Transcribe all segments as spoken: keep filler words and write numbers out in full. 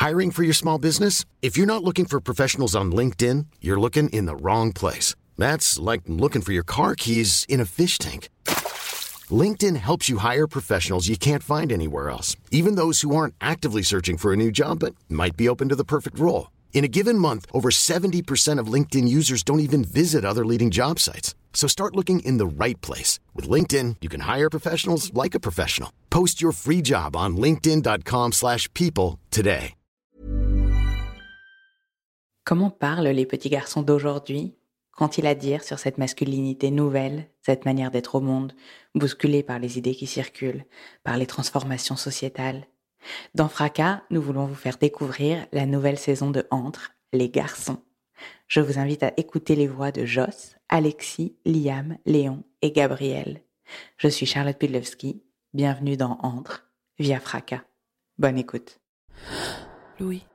Hiring for your small business? If you're not looking for professionals on LinkedIn, you're looking in the wrong place. That's like looking for your car keys in a fish tank. LinkedIn helps you hire professionals you can't find anywhere else, even those who aren't actively searching for a new job but might be open to the perfect role. In a given month, over seventy percent of LinkedIn users don't even visit other leading job sites. So start looking in the right place. With LinkedIn, you can hire professionals like a professional. Post your free job on linkedin dot com slash people today. Comment parlent les petits garçons d'aujourd'hui? Qu'ont-ils à dire sur cette masculinité nouvelle, cette manière d'être au monde, bousculée par les idées qui circulent, par les transformations sociétales? Dans Fracas, nous voulons vous faire découvrir la nouvelle saison de Entre, les garçons. Je vous invite à écouter les voix de Joss, Alexis, Liam, Léon et Gabriel. Je suis Charlotte Pudlewski, bienvenue dans Entre, via Fracas. Bonne écoute. Louis.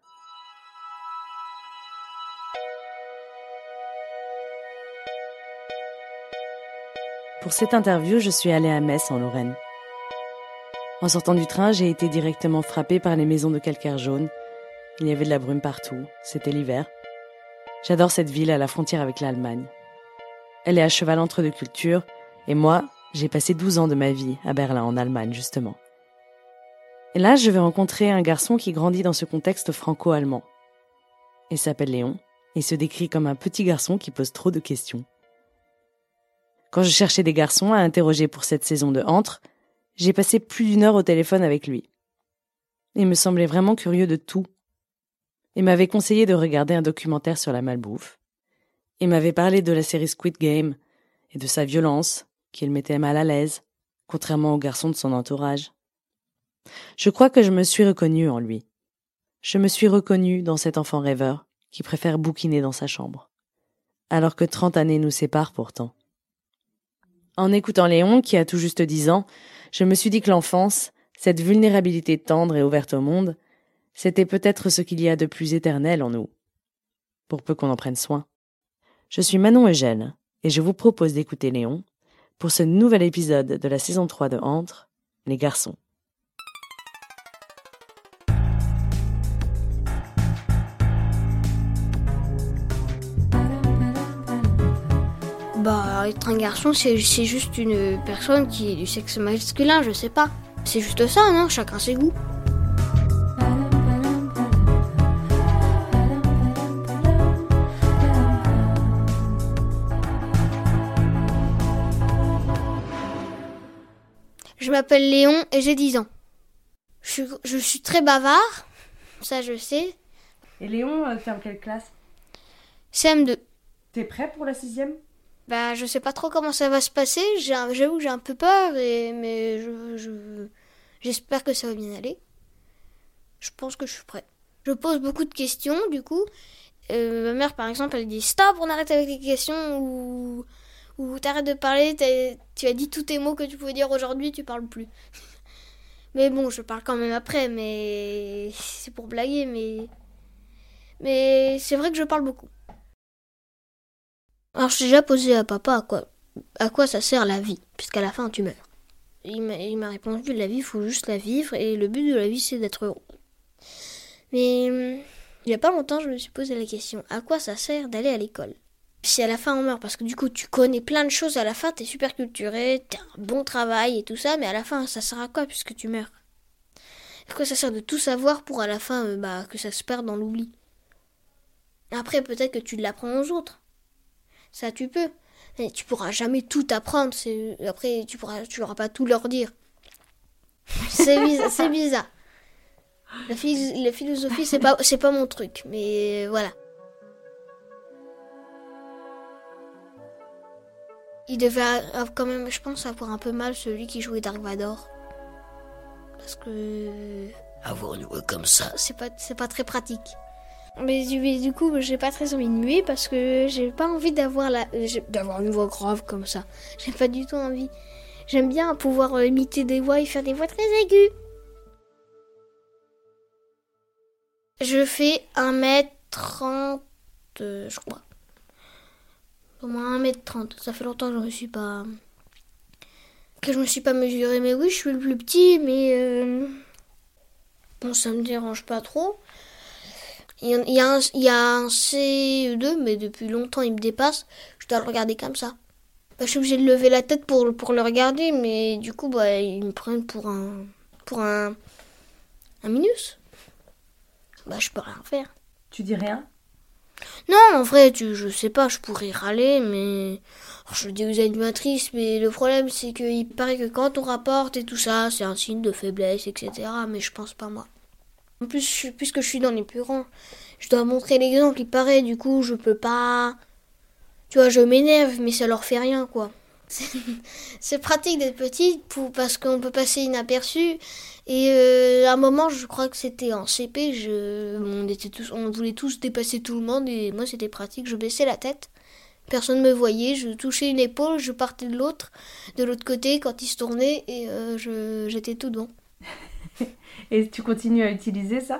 Pour cette interview, je suis allée à Metz, en Lorraine. En sortant du train, j'ai été directement frappée par les maisons de calcaire jaune. Il y avait de la brume partout, c'était l'hiver. J'adore cette ville à la frontière avec l'Allemagne. Elle est à cheval entre deux cultures, et moi, j'ai passé douze ans de ma vie à Berlin, en Allemagne, justement. Et là, je vais rencontrer un garçon qui grandit dans ce contexte franco-allemand. Il s'appelle Léon, et se décrit comme un petit garçon qui pose trop de questions. Quand je cherchais des garçons à interroger pour cette saison de Entre, j'ai passé plus d'une heure au téléphone avec lui. Il me semblait vraiment curieux de tout. Il m'avait conseillé de regarder un documentaire sur la malbouffe. Il m'avait parlé de la série Squid Game et de sa violence, qui le mettait mal à l'aise, contrairement aux garçons de son entourage. Je crois que je me suis reconnue en lui. Je me suis reconnue dans cet enfant rêveur qui préfère bouquiner dans sa chambre. Alors que trente années nous séparent pourtant. En écoutant Léon, qui a tout juste dix ans, je me suis dit que l'enfance, cette vulnérabilité tendre et ouverte au monde, c'était peut-être ce qu'il y a de plus éternel en nous, pour peu qu'on en prenne soin. Je suis Manon Eugène, et je vous propose d'écouter Léon pour ce nouvel épisode de la saison trois de Entre, les garçons. Bah, être un garçon, c'est, c'est juste une personne qui est du sexe masculin, je sais pas. C'est juste ça, non? Chacun ses goûts. Je m'appelle Léon et j'ai dix ans. Je suis, je suis très bavard, ça je sais. Et Léon, t'es en quelle classe? C M deux. T'es prêt pour la sixième? Bah, je sais pas trop comment ça va se passer. J'ai un, j'avoue que j'ai un peu peur, et, mais je, je, j'espère que ça va bien aller. Je pense que je suis prêt. Je pose beaucoup de questions, du coup. Euh, ma mère, par exemple, elle dit « Stop, on arrête avec les questions » ou, ou « T'arrêtes de parler, tu as dit tous tes mots que tu pouvais dire aujourd'hui, tu parles plus. » Mais bon, je parle quand même après, mais c'est pour blaguer, mais, mais c'est vrai que je parle beaucoup. Alors, je t'ai déjà posé à papa à quoi, à quoi ça sert la vie, puisqu'à la fin, tu meurs. Il m'a, il m'a répondu, la vie, il faut juste la vivre, et le but de la vie, c'est d'être heureux. Mais il n'y a pas longtemps, je me suis posé la question, à quoi ça sert d'aller à l'école? Si à la fin, on meurt, parce que du coup, tu connais plein de choses, à la fin, t'es super culturé, t'as un bon travail et tout ça, mais à la fin, ça sert à quoi, puisque tu meurs? À quoi ça sert de tout savoir pour, à la fin, euh, bah, que ça se perde dans l'oubli? Après, peut-être que tu l'apprends aux autres. Ça, tu peux. Mais tu pourras jamais tout apprendre. C'est... Après, tu pourras, tu n'auras pas tout leur dire. C'est bizarre. C'est bizarre. La, phys- la philosophie, c'est pas, c'est pas mon truc. Mais voilà. Il devait quand même, je pense, avoir un peu mal celui qui jouait Dark Vador. Parce que... avoir une voix comme ça, c'est pas, c'est pas très pratique. Mais du, mais du coup, j'ai pas très envie de muer parce que j'ai pas envie d'avoir la, d'avoir une voix grave comme ça. J'ai pas du tout envie. J'aime bien pouvoir imiter des voix et faire des voix très aiguës. Je fais un mètre trente, euh, je crois. Au moins un mètre trente. Ça fait longtemps que je me suis pas... que je me suis pas mesurée. Mais oui, je suis le plus petit, mais... Euh... Bon, ça me dérange pas trop. Il y, a, il, y a un, il y a un C E deux, mais depuis longtemps il me dépasse. Je dois le regarder comme ça. Bah, je suis obligée de lever la tête pour, pour le regarder, mais du coup, bah, ils me prennent pour un, pour un, un minus. Bah, je peux rien faire. Tu dis rien? Non, en vrai, tu, je sais pas, je pourrais râler, mais... Alors, je dis aux animatrices, mais le problème, c'est qu'il paraît que quand on rapporte et tout ça, c'est un signe de faiblesse, et cetera. Mais je pense pas, moi. En plus, je, puisque je suis dans les plus grands, je dois montrer l'exemple, il paraît, du coup, je peux pas... Tu vois, je m'énerve, mais ça leur fait rien, quoi. C'est, c'est pratique d'être petite pour, parce qu'on peut passer inaperçu. Et euh, à un moment, je crois que c'était en C P, je, on, était tous, on voulait tous dépasser tout le monde. Et moi, c'était pratique, je baissais la tête. Personne ne me voyait, je touchais une épaule, je partais de l'autre, de l'autre côté quand il se tournait. Et euh, je, j'étais tout devant. Et tu continues à utiliser ça?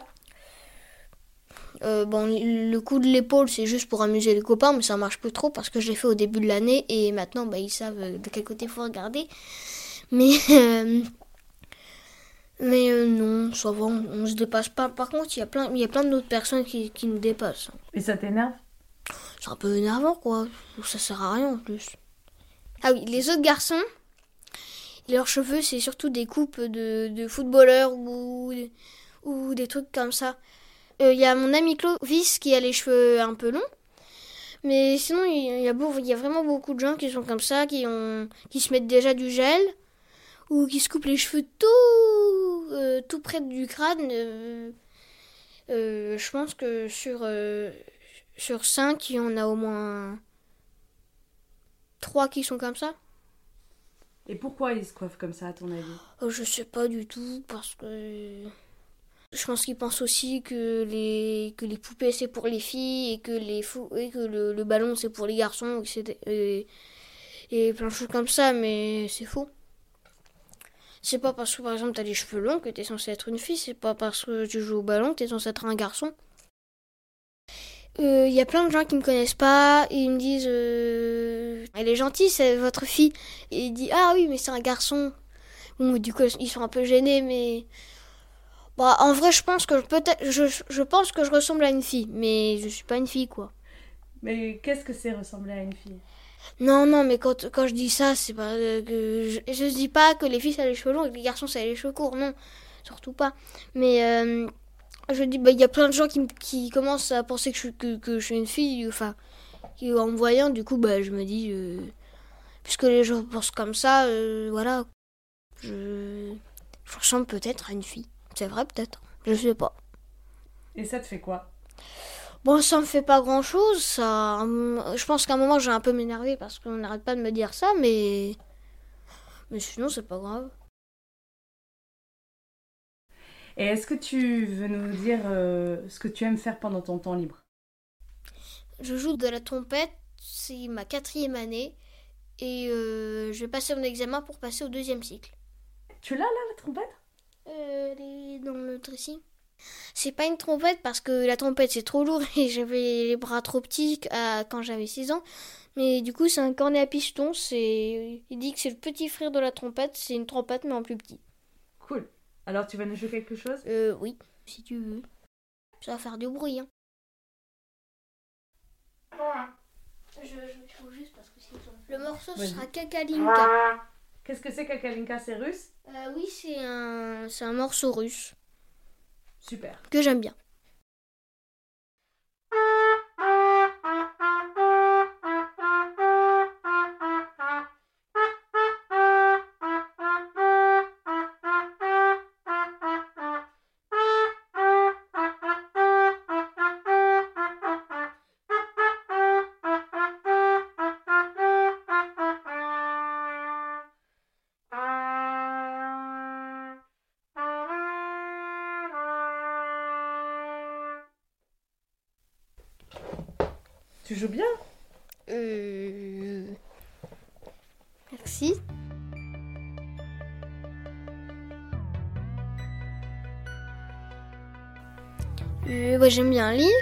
Euh, bon, le coup de l'épaule, c'est juste pour amuser les copains, mais ça marche plus trop parce que je l'ai fait au début de l'année et maintenant, bah, ils savent de quel côté il faut regarder. Mais, euh, mais euh, non, ça va, on, on se dépasse pas. Par contre, il y a plein, il y a plein d'autres personnes qui, qui nous dépassent. Et ça t'énerve? C'est un peu énervant, quoi. Ça sert à rien en plus. Ah oui, les autres garçons, leurs cheveux, c'est surtout des coupes de, de footballeurs ou, ou des trucs comme ça. Il euh, y a mon ami Clovis qui a les cheveux un peu longs. Mais sinon, il y, y, a beau, y a vraiment beaucoup de gens qui sont comme ça, qui, ont, qui se mettent déjà du gel ou qui se coupent les cheveux tout, euh, tout près du crâne. Euh, euh, je pense que sur, euh, sur cinq, il y en a au moins trois qui sont comme ça. Et pourquoi ils se coiffent comme ça, à ton avis? euh, Je sais pas du tout, parce que... Je pense qu'ils pensent aussi que les, que les poupées c'est pour les filles et que, les fou, et que le, le ballon c'est pour les garçons et, et, et plein de choses comme ça, mais c'est faux. C'est pas parce que par exemple t'as les cheveux longs que t'es censé être une fille, c'est pas parce que tu joues au ballon que t'es censé être un garçon. Il euh, y a plein de gens qui me connaissent pas et ils me disent euh, elle est gentille, c'est votre fille. Et ils disent ah oui mais c'est un garçon. Bon, du coup ils sont un peu gênés mais... Bah, en vrai, je pense que peut-être, je, je pense que je ressemble à une fille, mais je suis pas une fille, quoi. Mais qu'est-ce que c'est ressembler à une fille? Non, non, mais quand, quand je dis ça, c'est pas euh, que je, je dis pas que les filles ça a les cheveux longs et que les garçons ça a les cheveux courts, non, surtout pas. Mais euh, je dis, bah, il y a plein de gens qui, qui commencent à penser que je, que, que je suis une fille, enfin, qui, en me voyant, du coup, bah, je me dis, euh, puisque les gens pensent comme ça, euh, voilà, je, je ressemble peut-être à une fille. C'est vrai, peut-être. Je sais pas. Et ça te fait quoi? Bon, ça me fait pas grand-chose. Ça... Je pense qu'à un moment, j'ai un peu m'énervé parce qu'on n'arrête pas de me dire ça, mais... Mais sinon, c'est pas grave. Et est-ce que tu veux nous dire euh, ce que tu aimes faire pendant ton temps libre? Je joue de la trompette. C'est ma quatrième année. Et euh, je vais passer mon examen pour passer au deuxième cycle. Tu l'as, là, la trompette? Euh, elle est dans le dressing. C'est pas une trompette parce que la trompette c'est trop lourd et j'avais les bras trop petits à, quand j'avais six ans. Mais du coup c'est un cornet à piston. C'est... Il dit que c'est le petit frère de la trompette. C'est une trompette mais en plus petit. Cool. Alors tu vas nous jouer quelque chose? Euh oui, si tu veux. Ça va faire du bruit. Hein. Je, je trouve juste parce que sinon... Le morceau ce sera Kakalinka. Qu'est-ce que c'est Kakalinka? C'est russe? Euh, oui, c'est un, c'est un morceau russe. Super. Que j'aime bien. Tu joues bien? Euh... Merci. Euh, ouais, j'aime bien lire.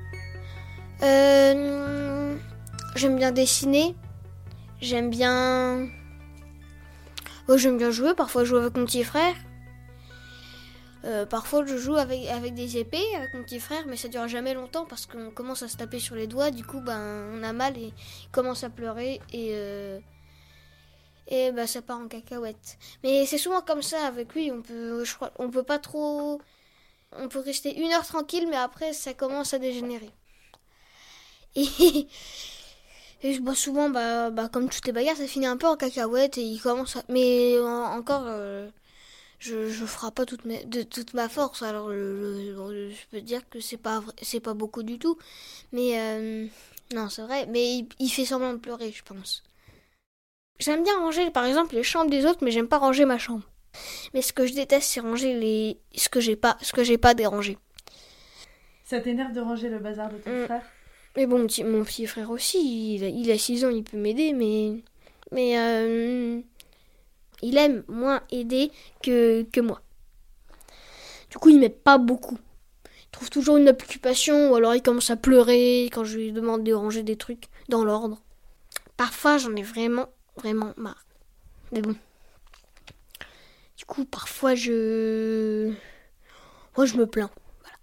Euh, j'aime bien dessiner. J'aime bien... Ouais, j'aime bien jouer. Parfois jouer avec mon petit frère. Euh, parfois je joue avec, avec des épées avec mon petit frère, mais ça dure jamais longtemps parce qu'on commence à se taper sur les doigts, du coup ben, on a mal et il commence à pleurer et, euh, et ben, ça part en cacahuète. Mais c'est souvent comme ça avec lui, on peut, je crois, on peut pas trop... On peut rester une heure tranquille, mais après ça commence à dégénérer. Et, et bah, souvent, bah, bah, comme toutes les bagarres, ça finit un peu en cacahuète et il commence à... Mais en, encore... Euh, Je, je frappe pas toute, mes, de toute ma force, alors le, le, je peux dire que c'est pas, vrai, c'est pas beaucoup du tout. Mais euh, non, c'est vrai, mais il, il fait semblant de pleurer, je pense. J'aime bien ranger, par exemple, les chambres des autres, mais j'aime pas ranger ma chambre. Mais ce que je déteste, c'est ranger les, ce que j'ai pas, ce que j'ai pas dérangé. Ça t'énerve de ranger le bazar de ton mmh. frère ? Mais bon, mon petit, mon petit frère aussi, il a, il a six ans, il peut m'aider, mais... Mais... Euh, il aime moins aider que, que moi. Du coup, il m'aide pas beaucoup. Il trouve toujours une occupation, ou alors il commence à pleurer quand je lui demande de ranger des trucs dans l'ordre. Parfois, j'en ai vraiment, vraiment marre. Mais bon. Du coup, parfois, je... Moi, je me plains. Voilà.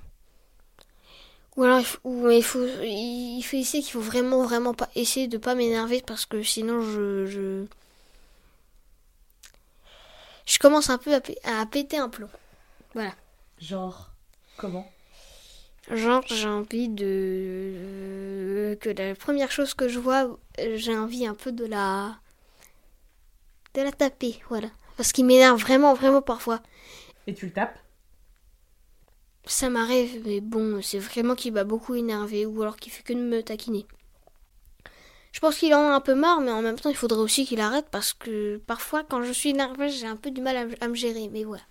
Ou alors, il faut, ou il faut, il faut essayer qu'il faut vraiment, vraiment pas essayer de pas m'énerver parce que sinon, je... je... Je commence un peu à, p- à péter un plomb. Voilà. Genre, comment ? Genre, j'ai envie de... Euh, que la première chose que je vois, j'ai envie un peu de la... de la taper, voilà. Parce qu'il m'énerve vraiment, vraiment parfois. Et tu le tapes ? Ça m'arrive, mais bon, c'est vraiment qu'il m'a beaucoup énervé, ou alors qu'il fait que de me taquiner. Je pense qu'il en a un peu marre, mais en même temps, il faudrait aussi qu'il arrête parce que parfois, quand je suis énervée, j'ai un peu du mal à, à me gérer. Mais voilà.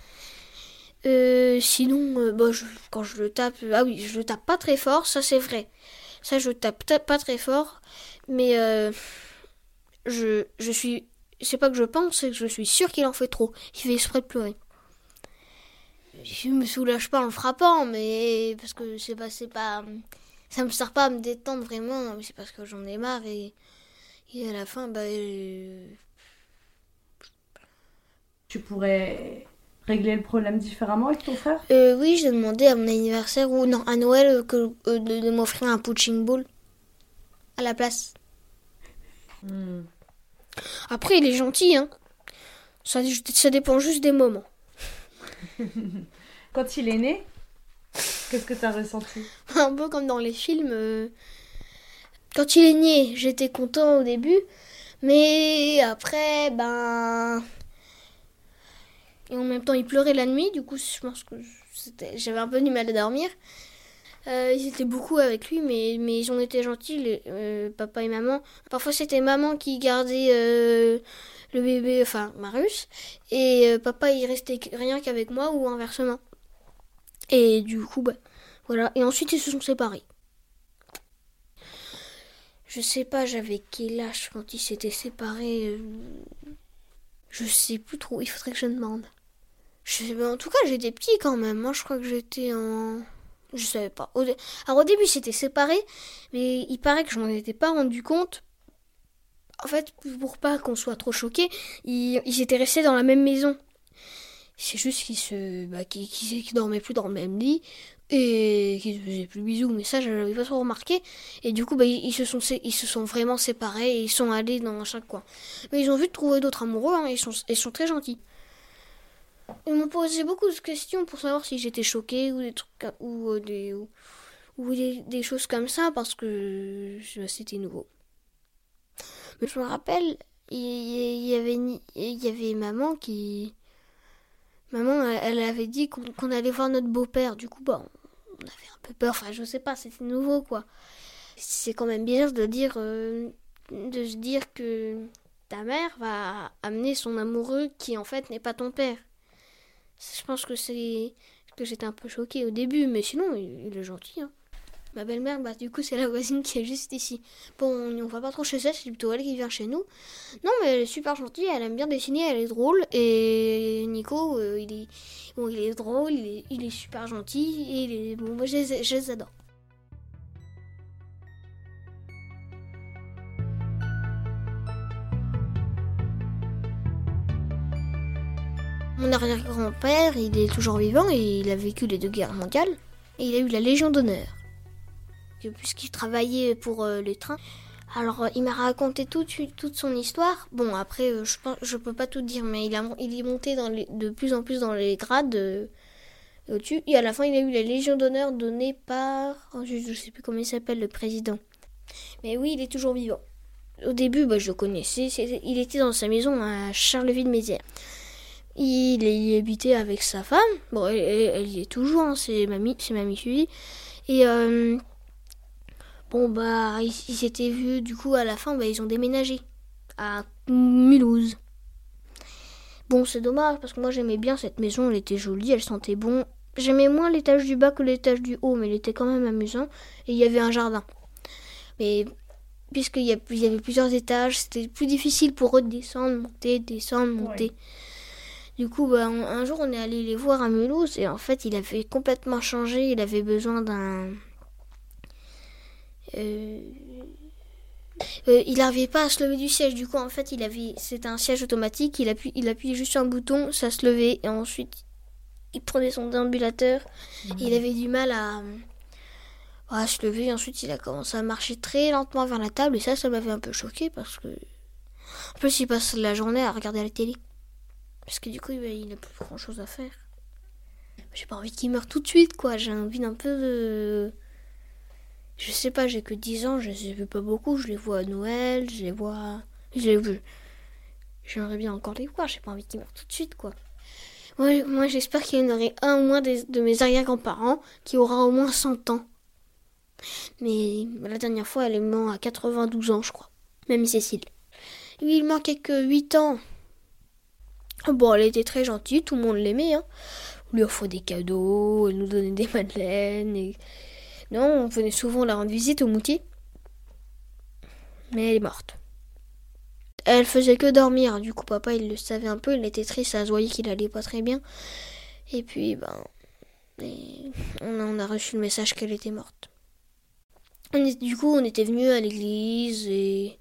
Euh, sinon, euh, bah, je, quand je le tape, ah oui, je le tape pas très fort, ça c'est vrai. Ça, je tape t- pas très fort, mais euh, je, je suis, c'est pas que je pense, c'est que je suis sûre qu'il en fait trop. Il fait exprès de pleurer. Je me soulage pas en le frappant, mais parce que c'est pas, c'est pas. Ça me sert pas à me détendre vraiment, mais c'est parce que j'en ai marre et, et à la fin, bah... Je... Tu pourrais régler le problème différemment avec ton frère ? euh, Oui, j'ai demandé à mon anniversaire, ou non, à Noël, que, euh, de, de m'offrir un punching ball à la place. Mm. Après, il est gentil, hein. Ça, ça dépend juste des moments. Quand il est né, qu'est-ce que t'as ressenti ? Un peu comme dans les films. Euh... Quand il est né, j'étais content au début. Mais après, ben... Et en même temps, il pleurait la nuit. Du coup, je pense que c'était... j'avais un peu du mal à dormir. Euh, ils étaient beaucoup avec lui, mais, mais ils ont été gentils, les, euh, papa et maman. Parfois, c'était maman qui gardait euh, le bébé, enfin, Marius. Et euh, papa, il restait rien qu'avec moi ou inversement. Et du coup, bah, voilà. Et ensuite, ils se sont séparés. Je sais pas, j'avais quel âge quand ils s'étaient séparés. Euh... Je sais plus trop, il faudrait que je demande. Je sais, en tout cas, j'étais petit quand même. Moi, je crois que j'étais en... Je savais pas. Au dé... Alors, au début, c'était séparé, mais il paraît que je m'en étais pas rendu compte. En fait, pour pas qu'on soit trop choqués, ils, ils étaient restés dans la même maison. C'est juste qu'ils se, bah, qu'ils, qu'ils dormaient plus dans le même lit et qu'ils se faisaient plus bisous. Mais ça, je l'avais pas trop remarqué. Et du coup, bah, ils, ils se sont, ils se sont vraiment séparés et ils sont allés dans chaque coin. Mais ils ont vu de trouver d'autres amoureux. Hein, et ils sont, ils sont très gentils. Ils m'ont posé beaucoup de questions pour savoir si j'étais choquée ou des trucs ou euh, des ou, ou des, des choses comme ça parce que bah, c'était nouveau. Mais je me rappelle, il y, y avait il y avait maman qui Maman, elle avait dit qu'on, qu'on allait voir notre beau-père. Du coup, bah, on avait un peu peur. Enfin, je sais pas, c'était nouveau, quoi. C'est quand même bizarre de dire, euh, de se dire que ta mère va amener son amoureux qui, en fait, n'est pas ton père. Je pense que c'est que j'étais un peu choquée au début, mais sinon, il, il est gentil, hein. Ma belle-mère, bah, du coup, c'est la voisine qui est juste ici. Bon, on va pas trop chez elle, c'est plutôt elle qui vient chez nous. Non, mais elle est super gentille, elle aime bien dessiner, elle est drôle. Et Nico, euh, il, est, bon, il est drôle, il est, il est super gentil. Et il est, bon, moi, je les, je les adore. Mon Mon arrière-grand-père, il est toujours vivant et il a vécu les deux guerres mondiales. Et il a eu la Légion d'honneur. Puisqu'il travaillait pour euh, les trains. Alors, euh, il m'a raconté toute, toute son histoire. Bon, après, euh, je pense, je peux pas tout dire, mais il, a, il est monté dans les, de plus en plus dans les grades euh, au-dessus. Et à la fin, il a eu la Légion d'honneur donnée par... Oh, je, je sais plus comment il s'appelle, le président. Mais oui, il est toujours vivant. Au début, bah, je le connaissais. C'est, il était dans sa maison à Charleville-Mézières. Il, il habitait avec sa femme. Bon, elle, elle y est toujours, hein, c'est mamie, c'est mamie suivie. Et euh, bon, bah, ils, ils s'étaient vus, du coup, à la fin, bah, ils ont déménagé à Mulhouse. Bon, c'est dommage, parce que moi, j'aimais bien cette maison, elle était jolie, elle sentait bon. J'aimais moins l'étage du bas que l'étage du haut, mais elle était quand même amusant. Et il y avait un jardin. Mais puisqu'il y, a, il y avait plusieurs étages, c'était plus difficile pour eux de descendre, monter, descendre, monter. Ouais. Du coup, bah, on, un jour, on est allé les voir à Mulhouse et en fait, il avait complètement changé. Il avait besoin d'un... Euh... Euh, il n'arrivait pas à se lever du siège. Du coup, en fait, il avait... c'était un siège automatique. Il appuyait, il appuyait juste sur un bouton, ça se levait. Et ensuite, il prenait son déambulateur. Mmh. Et il avait du mal à... à se lever. Et ensuite, il a commencé à marcher très lentement vers la table. Et ça, ça m'avait un peu choqué parce que... En plus, il passe la journée à regarder la télé. Parce que du coup, il n'a plus grand chose à faire. J'ai pas envie qu'il meure tout de suite, quoi. J'ai envie d'un peu de... Je sais pas, j'ai que dix ans, je les ai vus pas beaucoup. Je les vois à Noël, je les vois... Je les vu. J'aimerais bien encore les voir, j'ai pas envie qu'ils meurent tout de suite, quoi. Moi, moi j'espère qu'il y en aurait un ou moins des, de mes arrière-grands-parents qui aura au moins cent ans. Mais la dernière fois, elle est morte à quatre-vingt-douze ans, je crois. Même Cécile. Lui, il manquait que huit ans. Bon, elle était très gentille, tout le monde l'aimait. Hein. On lui offrait des cadeaux, elle nous donnait des madeleines. Et... Non, on venait souvent la rendre visite au Moutier. Mais elle est morte. Elle faisait que dormir. Du coup, papa, il le savait un peu. Il était triste, ça se voyait qu'il allait pas très bien. Et puis, ben... Et on, a, on a reçu le message qu'elle était morte. On est, du coup, on était venus à l'église et...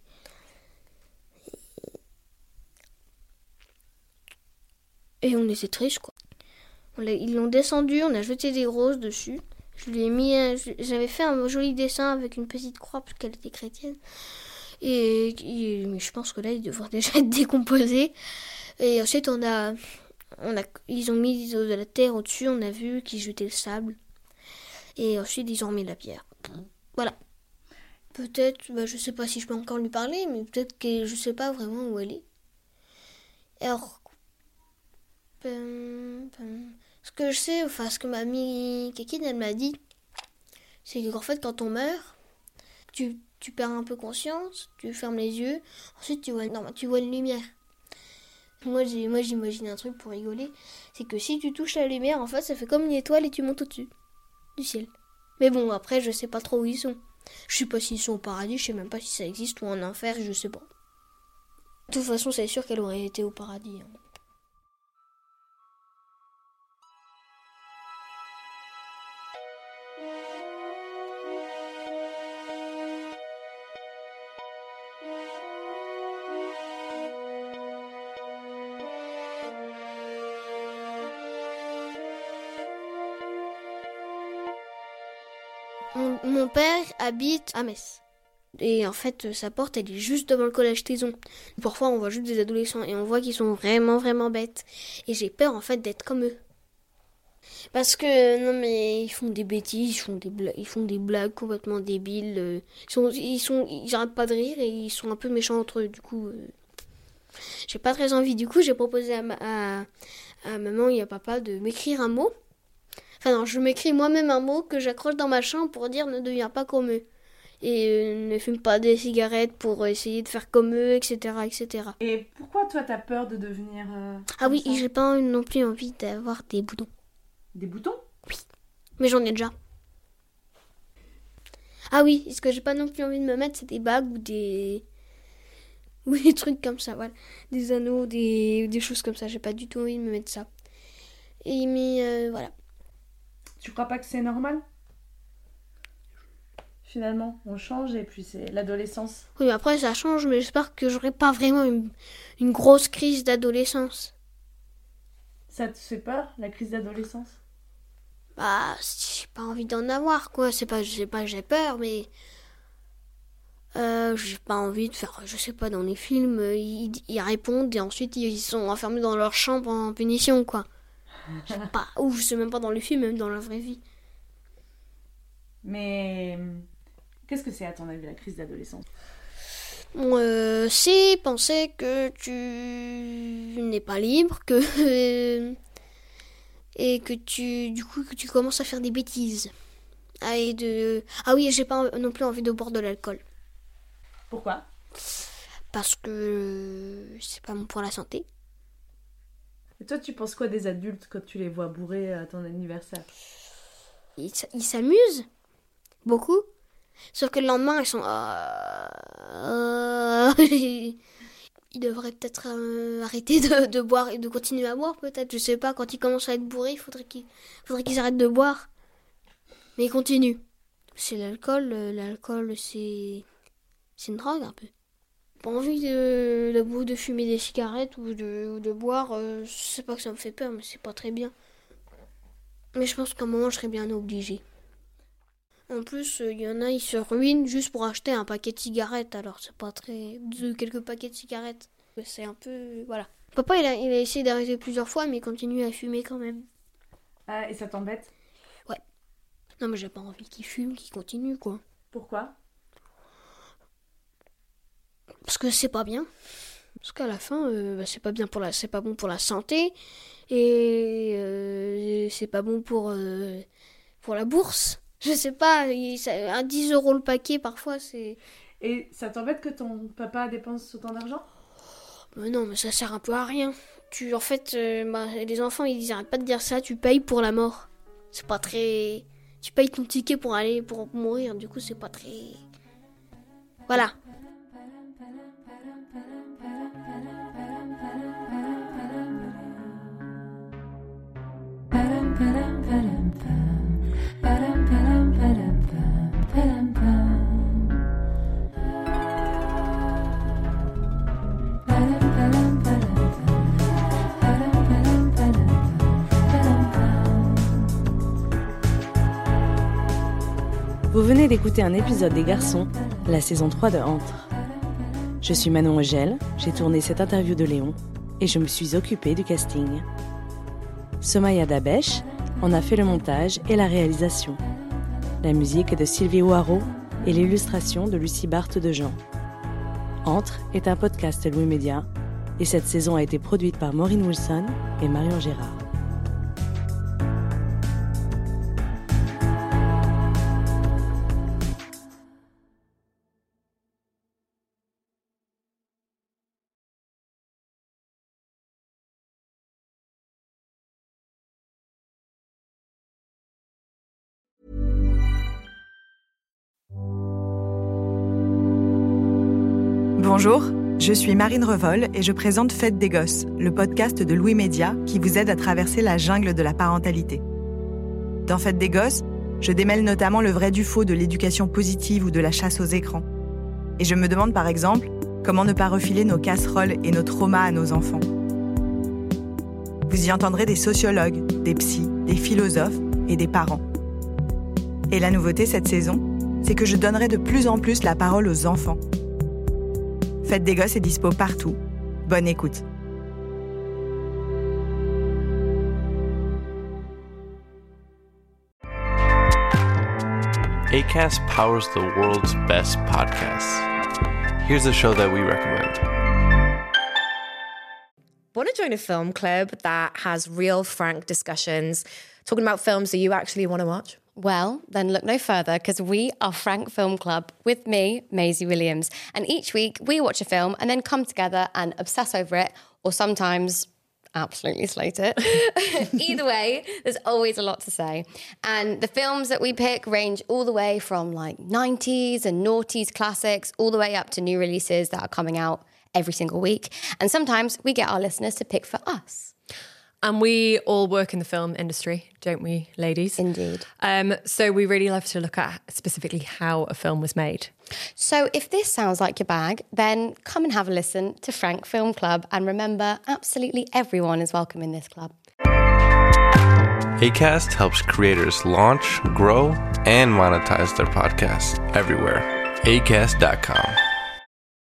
Et on était tristes, quoi. On ils l'ont descendu, on a jeté des roses dessus. Je lui ai mis, un, j'avais fait un joli dessin avec une petite croix parce qu'elle était chrétienne. Et, et mais je pense que là, il devrait déjà être décomposé. Et ensuite, on a, on a, ils ont mis de la terre au-dessus. On a vu qu'ils jetaient le sable. Et ensuite, ils ont mis la pierre. Voilà. Peut-être, bah, je sais pas si je peux encore lui parler, mais peut-être que je sais pas vraiment où elle est. Alors. Ce que je sais, enfin ce que mamie Kékine elle m'a dit, c'est qu'en fait quand on meurt, tu, tu perds un peu conscience, tu fermes les yeux, ensuite tu vois, non, tu vois une lumière. Moi, j'ai, moi j'imagine un truc pour rigoler, c'est que si tu touches la lumière, en fait ça fait comme une étoile et tu montes au-dessus du ciel. Mais bon, après je sais pas trop où ils sont. Je sais pas s'ils sont au paradis, je sais même pas si ça existe ou en enfer, je sais pas. De toute façon c'est sûr qu'elle aurait été au paradis. Hein. Mon, mon père habite à Metz. Et en fait, sa porte, elle est juste devant le collège Taison. Parfois, on voit juste des adolescents et on voit qu'ils sont vraiment, vraiment bêtes. Et j'ai peur, en fait, d'être comme eux. Parce que, non mais, ils font des bêtises, ils font des blagues, ils font des blagues complètement débiles. Ils sont, ils sont, ils arrêtent pas de rire et ils sont un peu méchants entre eux. Du coup, euh, j'ai pas très envie. Du coup, j'ai proposé à, ma, à, à maman et à papa de m'écrire un mot. Enfin non, je m'écris moi-même un mot que j'accroche dans ma chambre pour dire ne deviens pas comme eux. Et euh, ne fume pas des cigarettes pour essayer de faire comme eux, et cetera, et cetera. Et pourquoi toi t'as peur de devenir... Euh, ah oui, ça j'ai pas non plus envie d'avoir des boutons. Des boutons ? Oui, mais j'en ai déjà. Ah oui, ce que j'ai pas non plus envie de me mettre, c'est des bagues ou des... ou des trucs comme ça, voilà. Des anneaux, des, des choses comme ça, j'ai pas du tout envie de me mettre ça. Et mais euh, voilà. Tu crois pas que c'est normal ? Finalement, on change et puis c'est l'adolescence. Oui, après ça change, mais j'espère que j'aurai pas vraiment une, une grosse crise d'adolescence. Ça te fait peur, la crise d'adolescence? Bah, j'ai pas envie d'en avoir, quoi. C'est pas, je sais pas, j'ai peur, mais... Euh, j'ai pas envie de faire, je sais pas, dans les films, ils, ils répondent et ensuite ils sont enfermés dans leur chambre en punition, quoi. Je sais pas, ou je sais même pas dans les films, même dans la vraie vie. Mais qu'est-ce que c'est à ton avis la crise d'adolescence? Bon, euh, c'est penser que tu n'es pas libre, que euh, et que tu, du coup, que tu commences à faire des bêtises. Ah, et de, ah oui, j'ai pas non plus envie de boire de l'alcool. Pourquoi? Parce que c'est pas bon pour la santé. Et toi, tu penses quoi des adultes quand tu les vois bourrés à ton anniversaire? Ils, ils s'amusent beaucoup. Sauf que le lendemain, ils sont... Euh, euh, ils devraient peut-être euh, arrêter de, de boire et de continuer à boire, peut-être. Je sais pas, quand ils commencent à être bourrés, il faudrait qu'ils, faudrait qu'ils arrêtent de boire. Mais ils continuent. C'est l'alcool. L'alcool, c'est... C'est une drogue, un peu. Pas envie de, de, de fumer des cigarettes ou de, ou de boire. Euh, je sais pas que ça me fait peur, mais c'est pas très bien. Mais je pense qu'à un moment, je serais bien obligée. En plus, il euh, y en a, ils se ruinent juste pour acheter un paquet de cigarettes. Alors, c'est pas très... De quelques paquets de cigarettes. C'est un peu... Voilà. Papa, il a, il a essayé d'arrêter plusieurs fois, mais il continue à fumer quand même. Ah, et ça t'embête? Ouais. Non, mais j'ai pas envie qu'il fume, qu'il continue, quoi. Pourquoi? Parce que c'est pas bien. Parce qu'à la fin, euh, bah, c'est pas bien pour la, c'est pas bon pour la santé et euh, c'est pas bon pour euh, pour la bourse. Je sais pas, il, ça, à dix euros le paquet parfois c'est. Et ça t'embête que ton papa dépense autant d'argent? Mais non, mais ça sert un peu à rien. Tu, en fait, euh, bah, les enfants ils disent arrête pas de dire ça, tu payes pour la mort. C'est pas très, tu payes ton ticket pour aller pour mourir. Du coup, c'est pas très. Voilà. Vous venez d'écouter un épisode des Garçons, la saison trois de Entre. Je suis Manon Ogel, j'ai tourné cette interview de Léon et je me suis occupée du casting. Somaya Dabesh en a fait le montage et la réalisation. La musique est de Sylvie Ouaro et l'illustration de Lucie Barthe de Jean. Entre est un podcast Louis Média et cette saison a été produite par Maureen Wilson et Marion Gérard. Bonjour, je suis Marine Revol et je présente Fête des Gosses, le podcast de Louis Média qui vous aide à traverser la jungle de la parentalité. Dans Fête des Gosses, je démêle notamment le vrai du faux de l'éducation positive ou de la chasse aux écrans. Et je me demande par exemple comment ne pas refiler nos casseroles et nos traumas à nos enfants. Vous y entendrez des sociologues, des psys, des philosophes et des parents. Et la nouveauté cette saison, c'est que je donnerai de plus en plus la parole aux enfants. Fête des Gosses est dispo partout. Bonne écoute. Acast powers the world's best podcasts. Here's a show that we recommend. Want to join a film club that has real, frank discussions, talking about films that you actually want to watch? Well, then look no further because we are Frank Film Club with me, Maisie Williams. And each week we watch a film and then come together and obsess over it, or sometimes absolutely slate it. Either way, there's always a lot to say. And the films that we pick range all the way from like nineties and noughties classics all the way up to new releases that are coming out every single week. And sometimes we get our listeners to pick for us. And we all work in the film industry, don't we, ladies? Indeed. Um, so we really love to look at specifically how a film was made. So if this sounds like your bag, then come and have a listen to Frank Film Club. And remember, absolutely everyone is welcome in this club. Acast helps creators launch, grow, and monetize their podcasts everywhere. acast dot com.